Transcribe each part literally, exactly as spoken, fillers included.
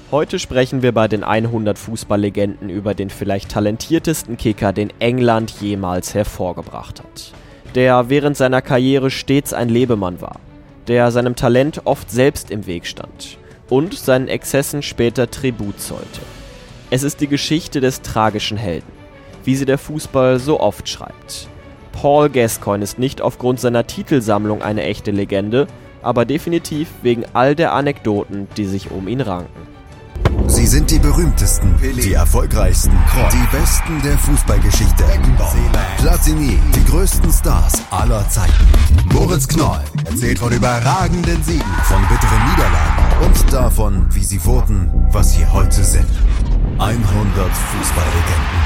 Heute sprechen wir bei den hundert Fußballlegenden über den vielleicht talentiertesten Kicker, den England jemals hervorgebracht hat. Der während seiner Karriere stets ein Lebemann war, der seinem Talent oft selbst im Weg stand und seinen Exzessen später Tribut zollte. Es ist die Geschichte des tragischen Helden, wie sie der Fußball so oft schreibt. Paul Gascoigne ist nicht aufgrund seiner Titelsammlung eine echte Legende, aber definitiv wegen all der Anekdoten, die sich um ihn ranken. Sie sind die berühmtesten, die erfolgreichsten, die besten der Fußballgeschichte. Platini, die größten Stars aller Zeiten. Moritz Knoll erzählt von überragenden Siegen, von bitteren Niederlagen und davon, wie sie wurden, was sie heute sind. hundert Fußballlegenden.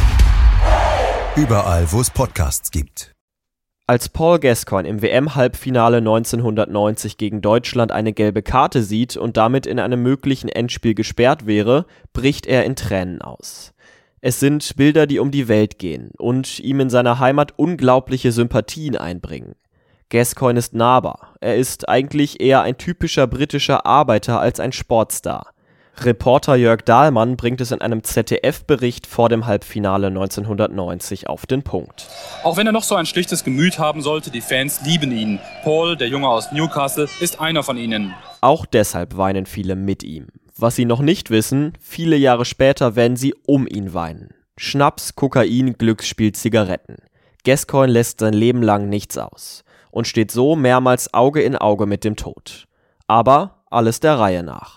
Überall, wo es Podcasts gibt. Als Paul Gascoigne im W M-Halbfinale neunzehnhundertneunzig gegen Deutschland eine gelbe Karte sieht und damit in einem möglichen Endspiel gesperrt wäre, bricht er in Tränen aus. Es sind Bilder, die um die Welt gehen und ihm in seiner Heimat unglaubliche Sympathien einbringen. Gascoigne ist nahbar, er ist eigentlich eher ein typischer britischer Arbeiter als ein Sportstar. Reporter Jörg Dahlmann bringt es in einem Z D F-Bericht vor dem Halbfinale neunzehnhundertneunzig auf den Punkt. Auch wenn er noch so ein schlichtes Gemüt haben sollte, die Fans lieben ihn. Paul, der Junge aus Newcastle, ist einer von ihnen. Auch deshalb weinen viele mit ihm. Was sie noch nicht wissen, viele Jahre später werden sie um ihn weinen. Schnaps, Kokain, Glücksspiel, Zigaretten. Gascoigne lässt sein Leben lang nichts aus und steht so mehrmals Auge in Auge mit dem Tod. Aber alles der Reihe nach.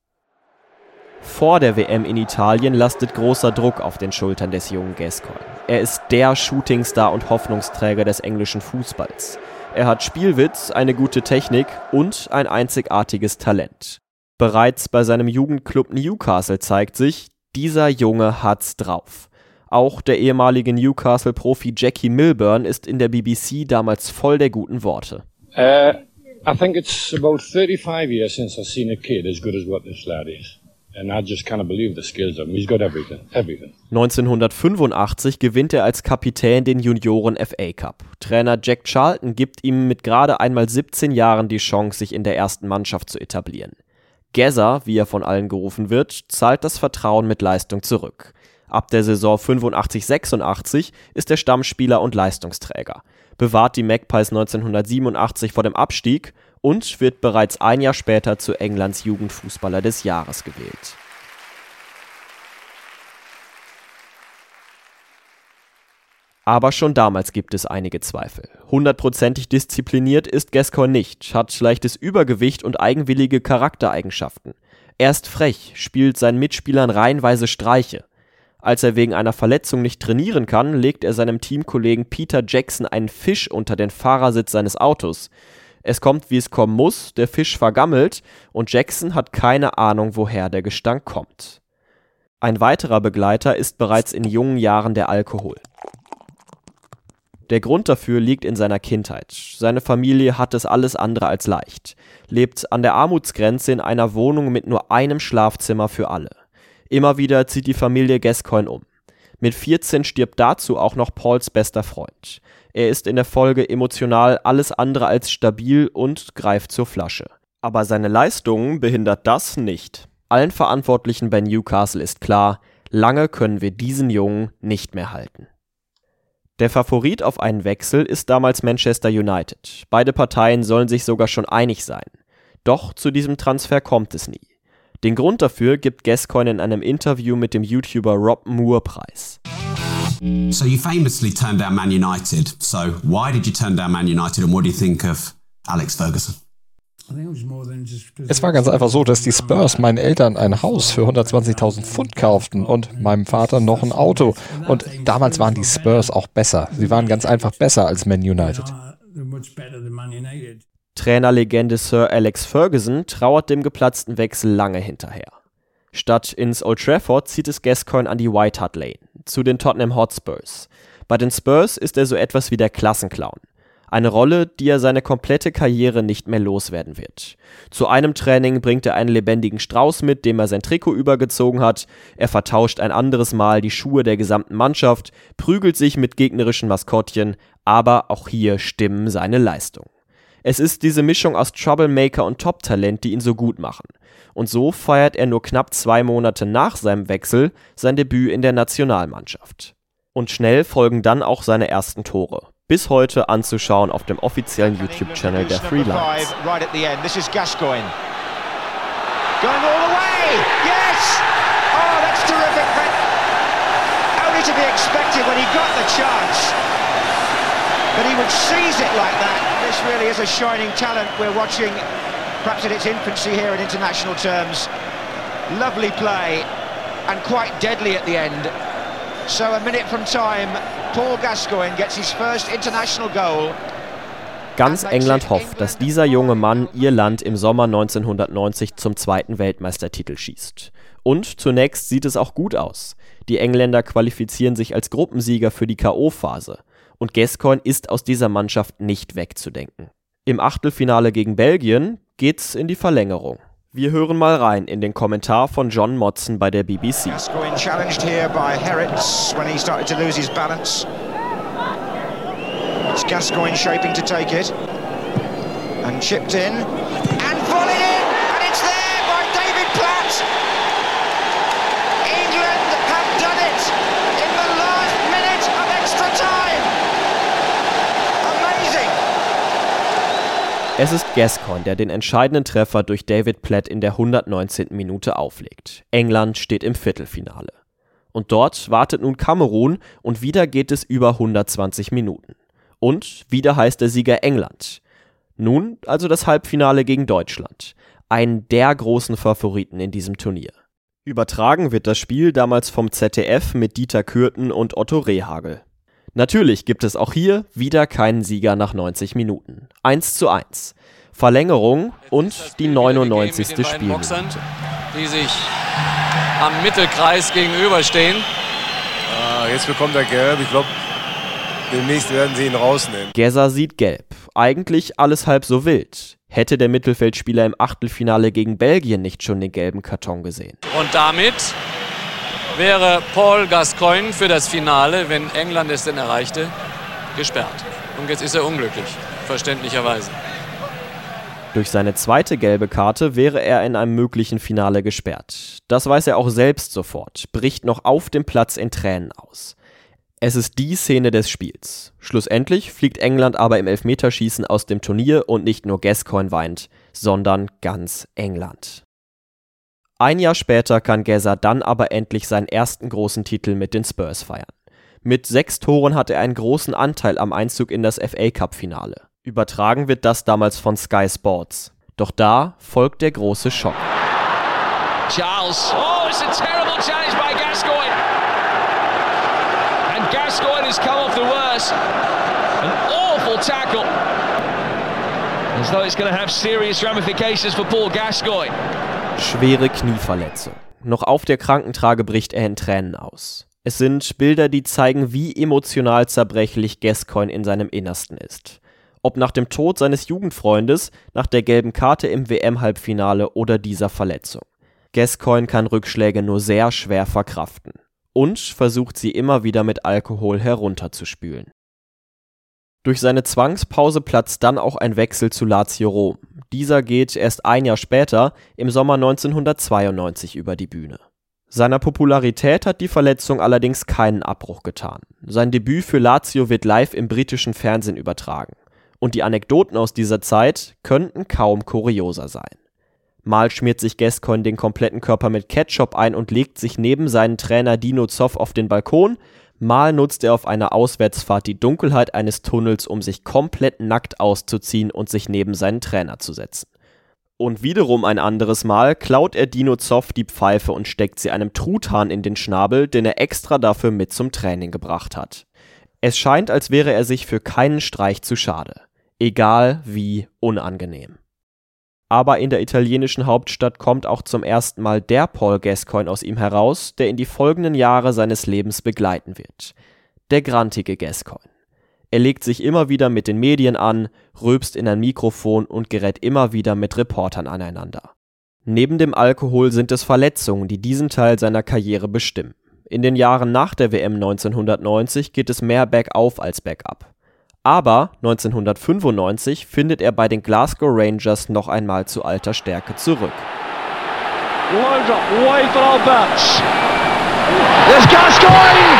Vor der W M in Italien lastet großer Druck auf den Schultern des jungen Gascoigne. Er ist der Shootingstar und Hoffnungsträger des englischen Fußballs. Er hat Spielwitz, eine gute Technik und ein einzigartiges Talent. Bereits bei seinem Jugendclub Newcastle zeigt sich, dieser Junge hat's drauf. Auch der ehemalige Newcastle-Profi Jackie Milburn ist in der B B C damals voll der guten Worte. Uh, I think it's about thirty-five years since I've seen a kid as good as what this lad is. And I just can't believe the skills of him. He's got everything, everything. neunzehnhundertfünfundachtzig gewinnt er als Kapitän den Junioren F A Cup. Trainer Jack Charlton gibt ihm mit gerade einmal siebzehn Jahren die Chance, sich in der ersten Mannschaft zu etablieren. Gazza, wie er von allen gerufen wird, zahlt das Vertrauen mit Leistung zurück. Ab der Saison fünfundachtzig sechsundachtzig ist er Stammspieler und Leistungsträger, bewahrt die Magpies neunzehnhundertsiebenundachtzig vor dem Abstieg und wird bereits ein Jahr später zu Englands Jugendfußballer des Jahres gewählt. Aber schon damals gibt es einige Zweifel. Hundertprozentig diszipliniert ist Gascoigne nicht, hat leichtes Übergewicht und eigenwillige Charaktereigenschaften. Er ist frech, spielt seinen Mitspielern reihenweise Streiche. Als er wegen einer Verletzung nicht trainieren kann, legt er seinem Teamkollegen Peter Jackson einen Fisch unter den Fahrersitz seines Autos. Es kommt, wie es kommen muss, der Fisch vergammelt und Jackson hat keine Ahnung, woher der Gestank kommt. Ein weiterer Begleiter ist bereits in jungen Jahren der Alkohol. Der Grund dafür liegt in seiner Kindheit. Seine Familie hat es alles andere als leicht, lebt an der Armutsgrenze in einer Wohnung mit nur einem Schlafzimmer für alle. Immer wieder zieht die Familie Gascoigne um. Mit vierzehn stirbt dazu auch noch Pauls bester Freund. Er ist in der Folge emotional alles andere als stabil und greift zur Flasche. Aber seine Leistungen behindert das nicht. Allen Verantwortlichen bei Newcastle ist klar, lange können wir diesen Jungen nicht mehr halten. Der Favorit auf einen Wechsel ist damals Manchester United. Beide Parteien sollen sich sogar schon einig sein. Doch zu diesem Transfer kommt es nie. Den Grund dafür gibt Gascoigne in einem Interview mit dem YouTuber Rob Moore preis. So you famously turned down Man United. So why did you turn down Man United and what do you think of Alex Ferguson? Es war ganz einfach so, dass die Spurs meinen Eltern ein Haus für hundertzwanzigtausend Pfund kauften und meinem Vater noch ein Auto. Und damals waren die Spurs auch besser. Sie waren ganz einfach besser als Man United. Trainerlegende Sir Alex Ferguson trauert dem geplatzten Wechsel lange hinterher. Statt ins Old Trafford zieht es Gascoigne an die White Hart Lane, zu den Tottenham Hotspurs. Bei den Spurs ist er so etwas wie der Klassenclown. Eine Rolle, die er seine komplette Karriere nicht mehr loswerden wird. Zu einem Training bringt er einen lebendigen Strauß mit, dem er sein Trikot übergezogen hat. Er vertauscht ein anderes Mal die Schuhe der gesamten Mannschaft, prügelt sich mit gegnerischen Maskottchen, aber auch hier stimmen seine Leistungen. Es ist diese Mischung aus Troublemaker und Top-Talent, die ihn so gut machen. Und so feiert er nur knapp zwei Monate nach seinem Wechsel sein Debüt in der Nationalmannschaft. Und schnell folgen dann auch seine ersten Tore. Bis heute anzuschauen auf dem offiziellen YouTube-Channel der Three Lions. To be expected when he got the chance, but he would seize it like that. This really is a shining talent we're watching, perhaps in its infancy here in international terms. Lovely play and quite deadly at the end. So a minute from time, Paul Gascoigne gets his first international goal. Ganz England hofft, dass dieser junge Mann ihr Land im Sommer neunzehnhundertneunzig zum zweiten Weltmeistertitel schießt. Und zunächst sieht es auch gut aus. Die Engländer qualifizieren sich als Gruppensieger für die K O-Phase. Und Gascoigne ist aus dieser Mannschaft nicht wegzudenken. Im Achtelfinale gegen Belgien geht's in die Verlängerung. Wir hören mal rein in den Kommentar von John Motson bei der B B C. Gascoigne challenged here by Herritz when he started to lose his balance. It's Gascoigne shaping to take it. And chipped in. And volleyed in! And it's there by David Platt! England have done it in the last minute of extra time! Amazing! Es ist Gascoigne, der den entscheidenden Treffer durch David Platt in der hundertneunzehnten Minute auflegt. England steht im Viertelfinale. Und dort wartet nun Kamerun und wieder geht es über hundertzwanzig Minuten. Und wieder heißt der Sieger England. Nun also das Halbfinale gegen Deutschland. Einen der großen Favoriten in diesem Turnier. Übertragen wird das Spiel damals vom Z D F mit Dieter Kürten und Otto Rehhagel. Natürlich gibt es auch hier wieder keinen Sieger nach neunzig Minuten. eins zu eins. Verlängerung und die neunundneunzigste Spielminute. Die sich am Mittelkreis gegenüberstehen. Ah, jetzt bekommt er gelb. Ich glaube, demnächst werden sie ihn rausnehmen. Geza sieht gelb. Eigentlich alles halb so wild. Hätte der Mittelfeldspieler im Achtelfinale gegen Belgien nicht schon den gelben Karton gesehen. Und damit wäre Paul Gascoigne für das Finale, wenn England es denn erreichte, gesperrt. Und jetzt ist er unglücklich, verständlicherweise. Durch seine zweite gelbe Karte wäre er in einem möglichen Finale gesperrt. Das weiß er auch selbst sofort, bricht noch auf dem Platz in Tränen aus. Es ist die Szene des Spiels. Schlussendlich fliegt England aber im Elfmeterschießen aus dem Turnier und nicht nur Gascoigne weint, sondern ganz England. Ein Jahr später kann Geza dann aber endlich seinen ersten großen Titel mit den Spurs feiern. Mit sechs Toren hat er einen großen Anteil am Einzug in das F A Cup-Finale. Übertragen wird das damals von Sky Sports. Doch da folgt der große Schock. Charles, oh, it's a terrible challenge by Gascoigne. And Gascoigne has come off the worst. An awful tackle. As though it's going to have serious ramifications for Paul Gascoigne. Schwere Knieverletzung. Noch auf der Krankentrage bricht er in Tränen aus. Es sind Bilder, die zeigen, wie emotional zerbrechlich Gascoigne in seinem Innersten ist. Ob nach dem Tod seines Jugendfreundes, nach der gelben Karte im W M-Halbfinale oder dieser Verletzung. Gascoigne kann Rückschläge nur sehr schwer verkraften. Und versucht sie immer wieder mit Alkohol herunterzuspülen. Durch seine Zwangspause platzt dann auch ein Wechsel zu Lazio Rom. Dieser geht erst ein Jahr später, im Sommer neunzehnhundertzweiundneunzig, über die Bühne. Seiner Popularität hat die Verletzung allerdings keinen Abbruch getan. Sein Debüt für Lazio wird live im britischen Fernsehen übertragen. Und die Anekdoten aus dieser Zeit könnten kaum kurioser sein. Mal schmiert sich Gascoigne den kompletten Körper mit Ketchup ein und legt sich neben seinen Trainer Dino Zoff auf den Balkon. Mal nutzt er auf einer Auswärtsfahrt die Dunkelheit eines Tunnels, um sich komplett nackt auszuziehen und sich neben seinen Trainer zu setzen. Und wiederum ein anderes Mal klaut er Dino Zoff die Pfeife und steckt sie einem Truthahn in den Schnabel, den er extra dafür mit zum Training gebracht hat. Es scheint, als wäre er sich für keinen Streich zu schade. Egal wie unangenehm. Aber in der italienischen Hauptstadt kommt auch zum ersten Mal der Paul Gascoigne aus ihm heraus, der in die folgenden Jahre seines Lebens begleiten wird. Der grantige Gascoigne. Er legt sich immer wieder mit den Medien an, rülpst in ein Mikrofon und gerät immer wieder mit Reportern aneinander. Neben dem Alkohol sind es Verletzungen, die diesen Teil seiner Karriere bestimmen. In den Jahren nach der W M neunzehnhundertneunzig geht es mehr bergauf als bergab. Aber neunzehnhundertfünfundneunzig findet er bei den Glasgow Rangers noch einmal zu alter Stärke zurück. Loads up, way for Alberts. There's Gascoigne!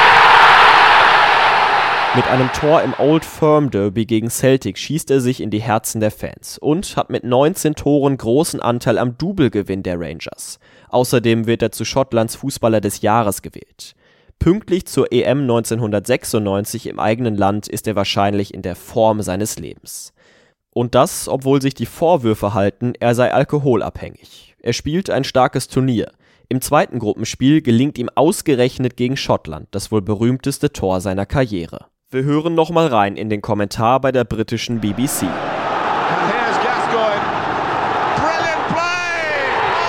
Mit einem Tor im Old Firm Derby gegen Celtic schießt er sich in die Herzen der Fans und hat mit neunzehn Toren großen Anteil am Double-Gewinn der Rangers. Außerdem wird er zu Schottlands Fußballer des Jahres gewählt. Pünktlich zur E M neunzehnhundertsechsundneunzig im eigenen Land ist er wahrscheinlich in der Form seines Lebens. Und das, obwohl sich die Vorwürfe halten, er sei alkoholabhängig. Er spielt ein starkes Turnier. Im zweiten Gruppenspiel gelingt ihm ausgerechnet gegen Schottland das wohl berühmteste Tor seiner Karriere. Wir hören nochmal rein in den Kommentar bei der britischen B B C. And here's Gascoigne. Brilliant play!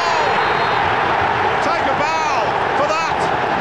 Oh! Take a bow for that!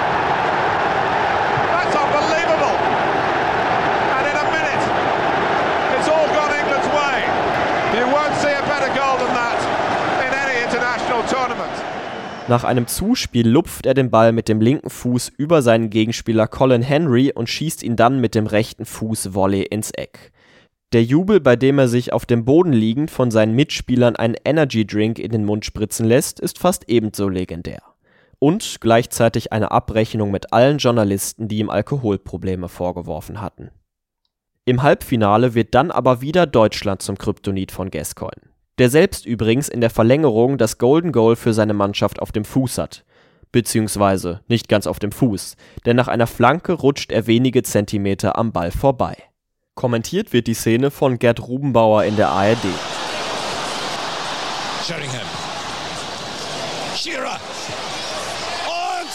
That's unbelievable! And in a minute, it's all gone England's way. You won't see a better goal than that in any international tournament. Nach einem Zuspiel lupft er den Ball mit dem linken Fuß über seinen Gegenspieler Colin Henry und schießt ihn dann mit dem rechten Fuß Volley ins Eck. Der Jubel, bei dem er sich auf dem Boden liegend von seinen Mitspielern einen Energy Drink in den Mund spritzen lässt, ist fast ebenso legendär. Und gleichzeitig eine Abrechnung mit allen Journalisten, die ihm Alkoholprobleme vorgeworfen hatten. Im Halbfinale wird dann aber wieder Deutschland zum Kryptonit von Gascoigne, der selbst übrigens in der Verlängerung das Golden Goal für seine Mannschaft auf dem Fuß hat. Beziehungsweise nicht ganz auf dem Fuß, denn nach einer Flanke rutscht er wenige Zentimeter am Ball vorbei. Kommentiert wird die Szene von Gerd Rubenbauer in der A R D. Sheringham. Shearer. Und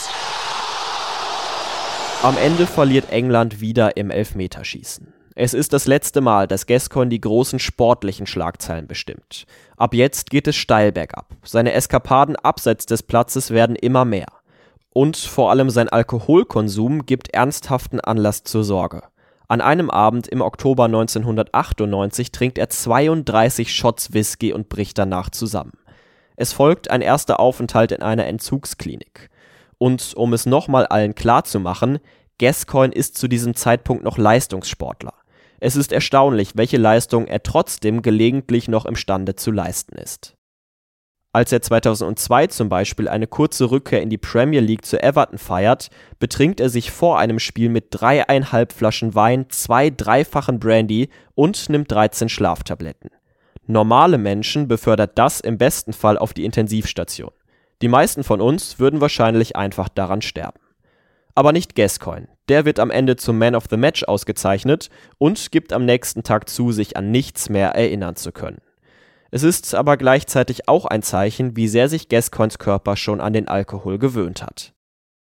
Am Ende verliert England wieder im Elfmeterschießen. Es ist das letzte Mal, dass Gascoigne die großen sportlichen Schlagzeilen bestimmt. Ab jetzt geht es steil bergab. Seine Eskapaden abseits des Platzes werden immer mehr. Und vor allem sein Alkoholkonsum gibt ernsthaften Anlass zur Sorge. An einem Abend im Oktober neunzehnhundertachtundneunzig trinkt er zweiunddreißig Shots Whisky und bricht danach zusammen. Es folgt ein erster Aufenthalt in einer Entzugsklinik. Und um es nochmal allen klarzumachen, Gascoigne ist zu diesem Zeitpunkt noch Leistungssportler. Es ist erstaunlich, welche Leistung er trotzdem gelegentlich noch imstande zu leisten ist. Als er zweitausendzwei zum Beispiel eine kurze Rückkehr in die Premier League zu Everton feiert, betrinkt er sich vor einem Spiel mit dreieinhalb Flaschen Wein, zwei dreifachen Brandy und nimmt dreizehn Schlaftabletten. Normale Menschen befördert das im besten Fall auf die Intensivstation. Die meisten von uns würden wahrscheinlich einfach daran sterben. Aber nicht Gascoigne. Der wird am Ende zum Man of the Match ausgezeichnet und gibt am nächsten Tag zu, sich an nichts mehr erinnern zu können. Es ist aber gleichzeitig auch ein Zeichen, wie sehr sich Gascoignes Körper schon an den Alkohol gewöhnt hat.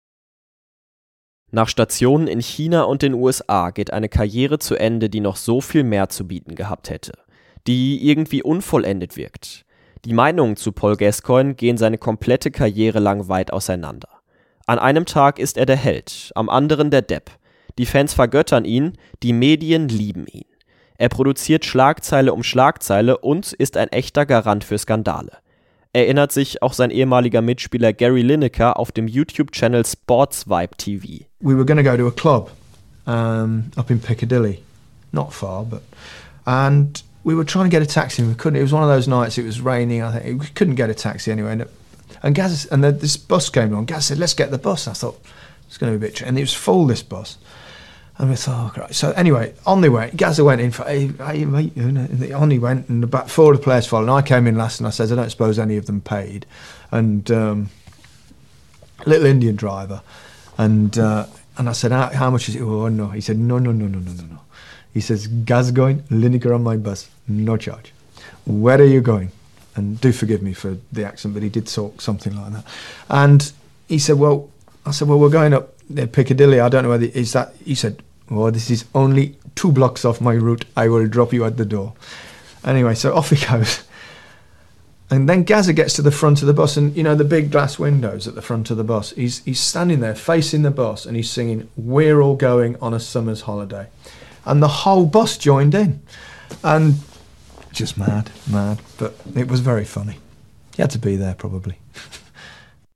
Nach Stationen in China und den U S A geht eine Karriere zu Ende, die noch so viel mehr zu bieten gehabt hätte, die irgendwie unvollendet wirkt. Die Meinungen zu Paul Gascoigne gehen seine komplette Karriere lang weit auseinander. An einem Tag ist er der Held, am anderen der Depp. Die Fans vergöttern ihn, die Medien lieben ihn. Er produziert Schlagzeile um Schlagzeile und ist ein echter Garant für Skandale. Erinnert sich auch sein ehemaliger Mitspieler Gary Lineker auf dem YouTube-Channel Sports Vibe T V. We were going to go to a club um, up in Piccadilly, not far, but and we were trying to get a taxi and we couldn't. It was one of those nights. It was raining. I think we couldn't get a taxi anyway. And, and Gaz and the, this bus came along. Gaz said, "Let's get the bus." And I thought it's going to be a bit, and it was full, this bus. And we thought, oh, great. So anyway, on the way, Gazza went in for, hey, hey, mate, and on he went, and about four of the players followed. And I came in last, and I said, I don't suppose any of them paid. And um, little Indian driver, and uh, and I said, how, how much is it? Oh no, he said, no, no, no, no, no, no, no. He says, Gaz going, Lineker on my bus, no charge. Where are you going? And do forgive me for the accent, but he did talk something like that. And he said, well, I said, well, we're going up there, Piccadilly. I don't know whether is that. He said, oh, this is only two blocks off my route. I will drop you at the door. Anyway, so off he goes. And then Gazza gets to the front of the bus, and you know the big glass windows at the front of the bus. He's he's standing there facing the bus, and he's singing, "We're all going on a summer's holiday," and the whole bus joined in, and just mad, mad. But it was very funny. He had to be there probably.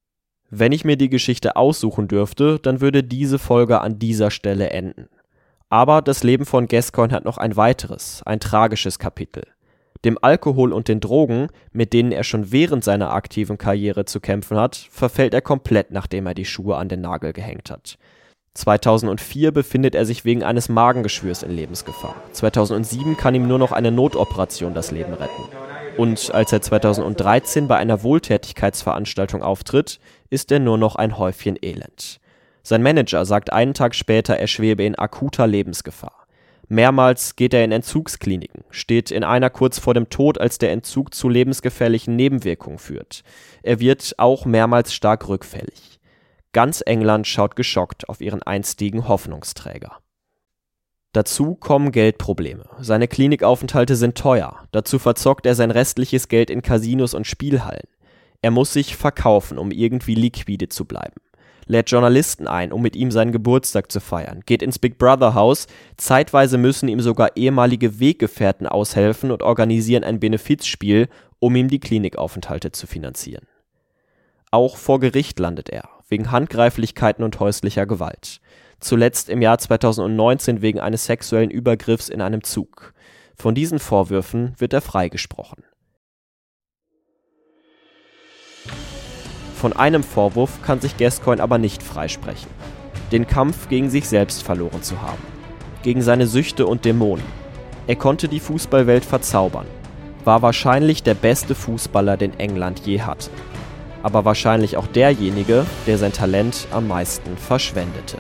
Wenn ich mir die Geschichte aussuchen dürfte, dann würde diese Folge an dieser Stelle enden. Aber das Leben von Gascoigne hat noch ein weiteres, ein tragisches Kapitel. Dem Alkohol und den Drogen, mit denen er schon während seiner aktiven Karriere zu kämpfen hat, verfällt er komplett, nachdem er die Schuhe an den Nagel gehängt hat. zweitausendvier befindet er sich wegen eines Magengeschwürs in Lebensgefahr. zweitausendsieben kann ihm nur noch eine Notoperation das Leben retten. Und als er zweitausenddreizehn bei einer Wohltätigkeitsveranstaltung auftritt, ist er nur noch ein Häufchen Elend. Sein Manager sagt einen Tag später, er schwebe in akuter Lebensgefahr. Mehrmals geht er in Entzugskliniken, steht in einer kurz vor dem Tod, als der Entzug zu lebensgefährlichen Nebenwirkungen führt. Er wird auch mehrmals stark rückfällig. Ganz England schaut geschockt auf ihren einstigen Hoffnungsträger. Dazu kommen Geldprobleme. Seine Klinikaufenthalte sind teuer. Dazu verzockt er sein restliches Geld in Casinos und Spielhallen. Er muss sich verkaufen, um irgendwie liquide zu bleiben. Lädt Journalisten ein, um mit ihm seinen Geburtstag zu feiern, geht ins Big Brother Haus, zeitweise müssen ihm sogar ehemalige Weggefährten aushelfen und organisieren ein Benefizspiel, um ihm die Klinikaufenthalte zu finanzieren. Auch vor Gericht landet er, wegen Handgreiflichkeiten und häuslicher Gewalt. Zuletzt im Jahr zweitausendneunzehn wegen eines sexuellen Übergriffs in einem Zug. Von diesen Vorwürfen wird er freigesprochen. Von einem Vorwurf kann sich Gascoigne aber nicht freisprechen: den Kampf gegen sich selbst verloren zu haben, gegen seine Süchte und Dämonen. Er konnte die Fußballwelt verzaubern, war wahrscheinlich der beste Fußballer, den England je hatte, aber wahrscheinlich auch derjenige, der sein Talent am meisten verschwendete.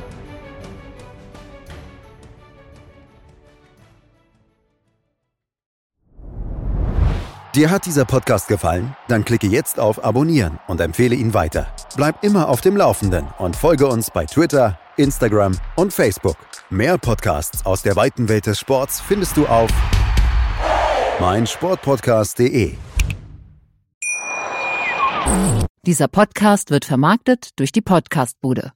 Dir hat dieser Podcast gefallen? Dann klicke jetzt auf Abonnieren und empfehle ihn weiter. Bleib immer auf dem Laufenden und folge uns bei Twitter, Instagram und Facebook. Mehr Podcasts aus der weiten Welt des Sports findest du auf meinsportpodcast punkt de. Dieser Podcast wird vermarktet durch die Podcastbude.